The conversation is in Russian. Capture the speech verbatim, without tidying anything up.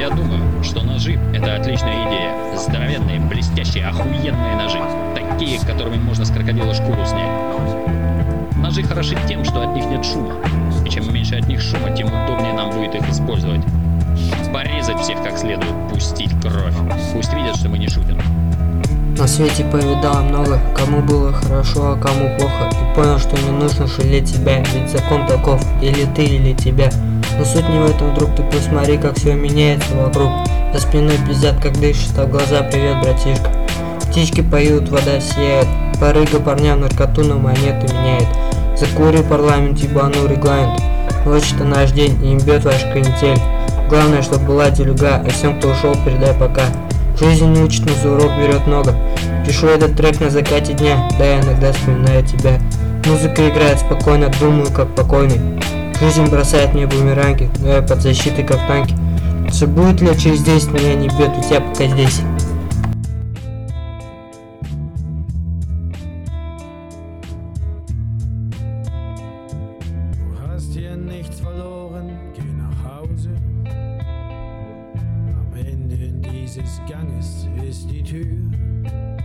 я думаю, что ножи — это отличная идея. Здоровенные, блестящие, охуенные ножи. Такие, которыми можно с крокодила шкуру снять. Ножи хороши тем, что от них нет шума. И чем меньше от них шума, тем удобнее нам будет их использовать. Порезать всех как следует, пустить кровь. Пусть видят, что мы не шутим. На свете повидал много, кому было хорошо, а кому плохо. И понял, что не нужно жалеть себя, ведь закон таков, или ты, или тебя. Но суть не в этом, друг, ты посмотри, как все меняется вокруг. За спиной пиздят, как дышит, а в глаза привет, братишка. Птички поют, вода сияет, порыга парням наркоту на монеты меняет. Закури парламент, ебану регламент. Ночь это наш день, и им бьет ваш канитель. Главное, чтобы была делюга, а всем, кто ушел, передай пока. Жизнь не учит, но за урок берет много. Пишу этот трек на закате дня, да я иногда вспоминаю тебя. Музыка играет спокойно, думаю, как покойный. Жизнь бросает мне бумеранги, но я под защитой, как танки. Все будет лет через десять, меня не бьет, у тебя пока здесь. Hast hier nichts verloren, geh nach Hause. Am Ende dieses Ganges ist die Tür.